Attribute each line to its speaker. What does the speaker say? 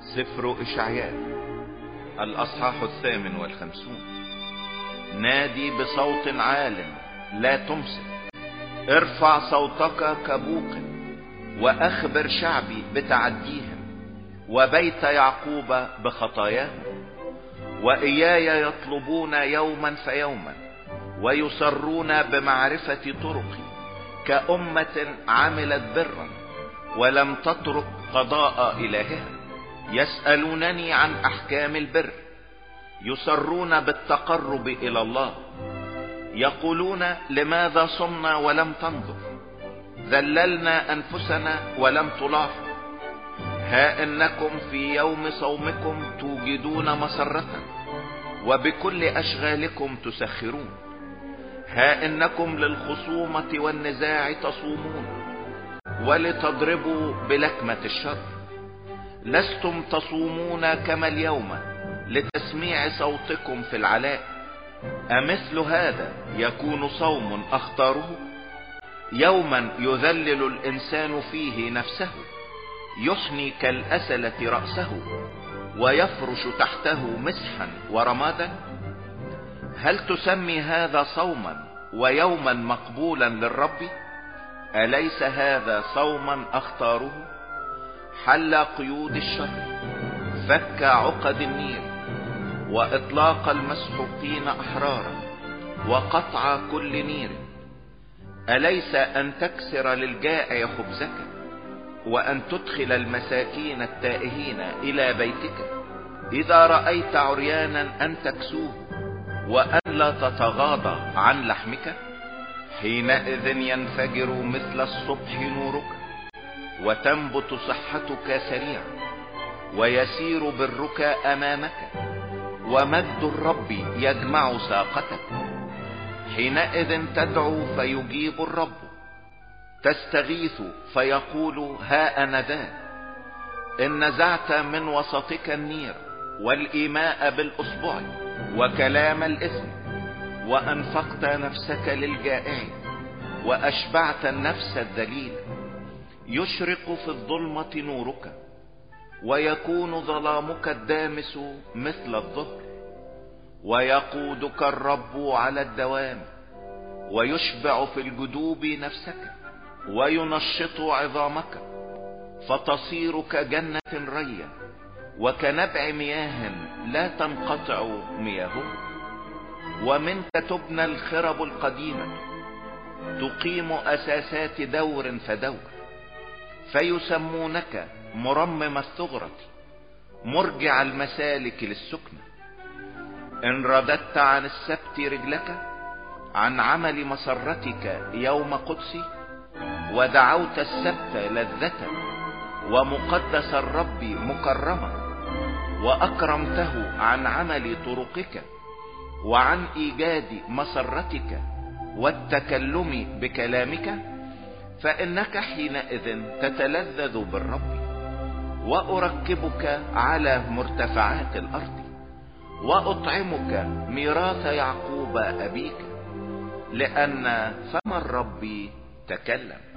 Speaker 1: سفر إشعياء الأصحاح 58. نادي بصوت عال لا تمسك، ارفع صوتك كبوق، واخبر شعبي بتعديهم وبيت يعقوب بخطاياهم. وإياي يطلبون يوما فيوما، ويصرون بمعرفة طرقي، كأمة عملت برا ولم تترك قضاء إلهها. يسألونني عن أحكام البر، يصرون بالتقرب إلى الله. يقولون لماذا صمنا ولم تنظر، ذللنا أنفسنا ولم تلاحظ. ها إنكم في يوم صومكم توجدون مسرة، وبكل أشغالكم تسخرون. ها إنكم للخصومة والنزاع تصومون، ولتضربوا بلكمة الشر. لستم تصومون كما اليوم لتسميع صوتكم في العلاء. أمثل هذا يكون صوم أختاره؟ يوما يذلل الإنسان فيه نفسه، يحني كالأسلة رأسه، ويفرش تحته مسحا ورمادا. هل تسمي هذا صوما ويوما مقبولا للرب؟ أليس هذا صوما أختاره؟ حل قيود الشر، فك عقد النير، وإطلاق المسحوقين أحرارا، وقطع كل نير. أليس أن تكسر للجائع خبزك، وأن تدخل المساكين التائهين إلى بيتك؟ إذا رأيت عريانا أن تكسوه، وأن لا تتغاضى عن لحمك. حينئذ ينفجر مثل الصبح نورك، وتنبت صحتك سريعا، ويسير برك أمامك، ومجد الرب يجمع ساقتك. حينئذ تدعو فيجيب الرب، تستغيث فيقول ها أنا ذا. إن نزعت من وسطك النير والإيماء بالأصبع وكلام الإثم، وأنفقت نفسك للجائع وأشبعت النفس الذليل. يشرق في الظلمة نورك، ويكون ظلامك الدامس مثل الظهر. ويقودك الرب على الدوام، ويشبع في الجدوب نفسك، وينشط عظامك، فتصير كجنة ريا، وكنبع مياه لا تنقطع مياهها. ومنك تبنى الخرب القديمة، تقيم أساسات دور فدور. فيسمونك مرمم الثغرة، مرجع المسالك للسكنة. إن رددت عن السبت رجلك، عن عمل مسرتك يوم قدسي، ودعوت السبت لذة، ومقدس الرب مكرما، وأكرمته عن عمل طرقك، وعن إيجاد مسرتك والتكلم بكلامك، فإنك حينئذ تتلذذ بالرب. وأركبك على مرتفعات الأرض، وأطعمك ميراث يعقوب أبيك، لأن فم الرب تكلم.